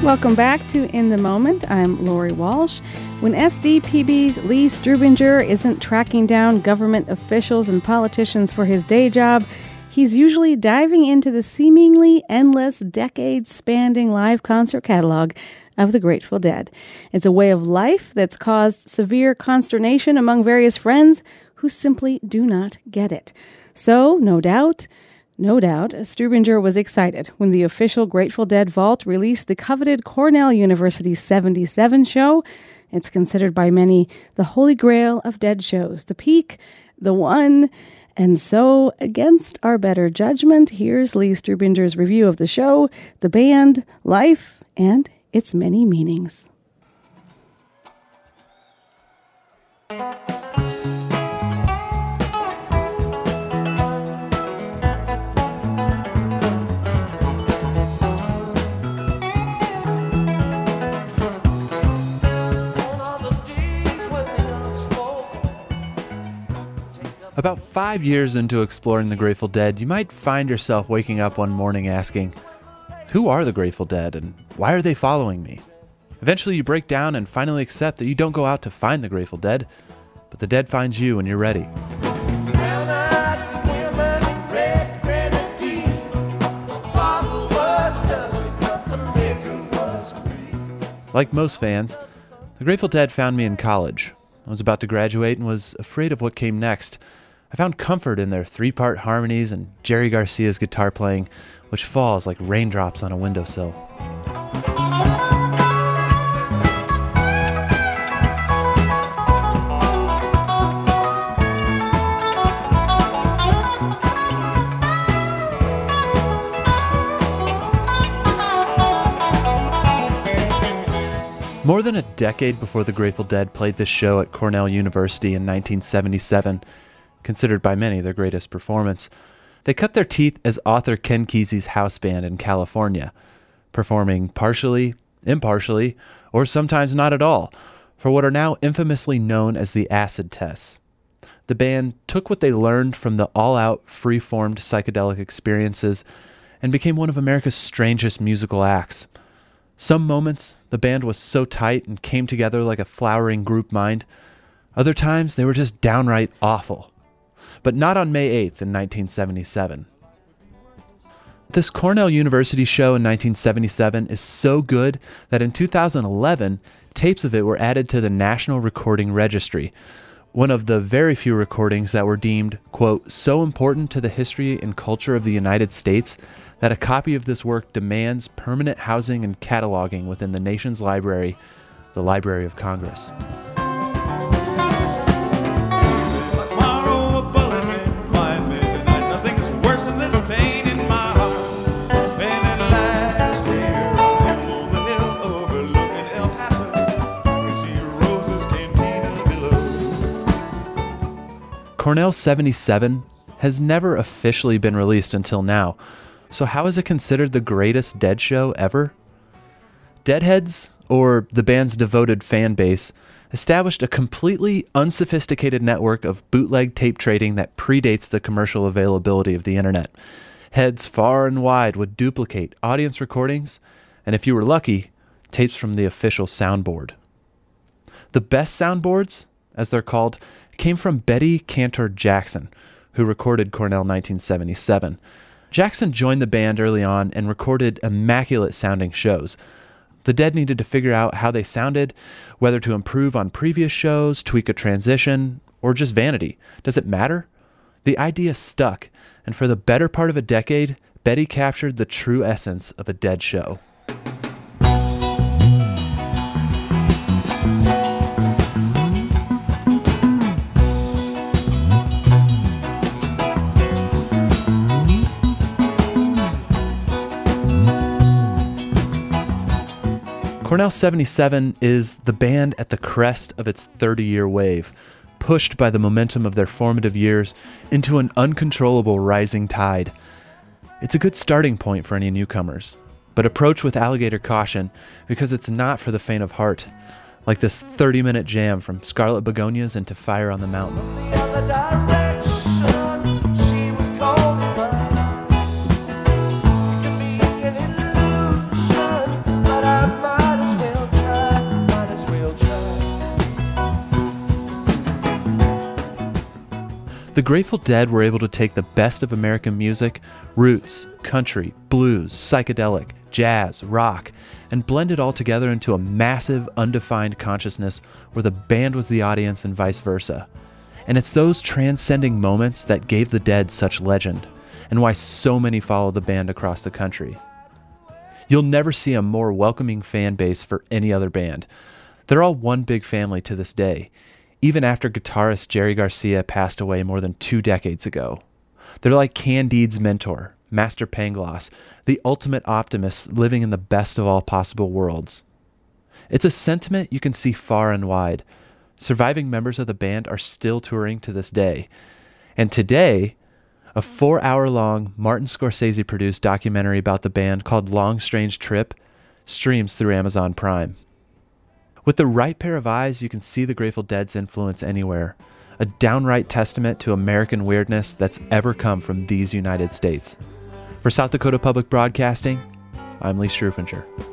Welcome back to In the Moment. I'm Lori Walsh. When SDPB's Lee Strubinger isn't tracking down government officials and politicians for his day job, he's usually diving into the seemingly endless, decades-spanning live concert catalog of the Grateful Dead. It's a way of life that's caused severe consternation among various friends who simply do not get it. So, no doubt, Strubinger was excited when the official Grateful Dead vault released the coveted Cornell University 77 show. It's considered by many the holy grail of Dead shows, the peak, the one. And so, against our better judgment, here's Lee Strubinger's review of the show, the band, life, and its many meanings. About 5 years into exploring the Grateful Dead, you might find yourself waking up one morning asking, who are the Grateful Dead and why are they following me? Eventually you break down and finally accept that you don't go out to find the Grateful Dead, but the Dead finds you when you're ready. Like most fans, the Grateful Dead found me in college. I was about to graduate and was afraid of what came next. I found comfort in their three-part harmonies and Jerry Garcia's guitar playing, which falls like raindrops on a windowsill. More than a decade before the Grateful Dead played this show at Cornell University in 1977, considered by many their greatest performance, they cut their teeth as author Ken Kesey's house band in California, performing partially, impartially, or sometimes not at all, for what are now infamously known as the acid tests. The band took what they learned from the all-out, free-formed psychedelic experiences and became one of America's strangest musical acts. Some moments, the band was so tight and came together like a flowering group mind. Other times, they were just downright awful. But not on May 8th in 1977. This Cornell University show in 1977 is so good that in 2011, tapes of it were added to the National Recording Registry, one of the very few recordings that were deemed, quote, so important to the history and culture of the United States that a copy of this work demands permanent housing and cataloging within the nation's library, the Library of Congress. Cornell 77 has never officially been released until now, so how is it considered the greatest Dead show ever? Deadheads, or the band's devoted fan base, established a completely unsophisticated network of bootleg tape trading that predates the commercial availability of the internet. Heads far and wide would duplicate audience recordings, and if you were lucky, tapes from the official soundboard. The best soundboards, as they're called, came from Betty Cantor Jackson, who recorded Cornell 1977. Jackson joined the band early on and recorded immaculate-sounding shows. The Dead needed to figure out how they sounded, whether to improve on previous shows, tweak a transition, or just vanity. Does it matter? The idea stuck, and for the better part of a decade, Betty captured the true essence of a Dead show. Cornell 77 is the band at the crest of its 30-year wave, pushed by the momentum of their formative years into an uncontrollable rising tide. It's a good starting point for any newcomers, but approach with alligator caution because it's not for the faint of heart, like this 30-minute jam from Scarlet Begonias into Fire on the Mountain. But I'm The Grateful Dead were able to take the best of American music, roots, country, blues, psychedelic, jazz, rock, and blend it all together into a massive, undefined consciousness where the band was the audience and vice versa. And it's those transcending moments that gave the Dead such legend, and why so many follow the band across the country. You'll never see a more welcoming fan base for any other band. They're all one big family to this day, even after guitarist Jerry Garcia passed away more than 2 decades ago. They're like Candide's mentor, Master Pangloss, the ultimate optimist living in the best of all possible worlds. It's a sentiment you can see far and wide. Surviving members of the band are still touring to this day. And today, a 4-hour-long Martin Scorsese-produced documentary about the band called Long Strange Trip streams through Amazon Prime. With the right pair of eyes, you can see the Grateful Dead's influence anywhere, a downright testament to American weirdness that's ever come from these United States. For South Dakota Public Broadcasting, I'm Lee Strupinger.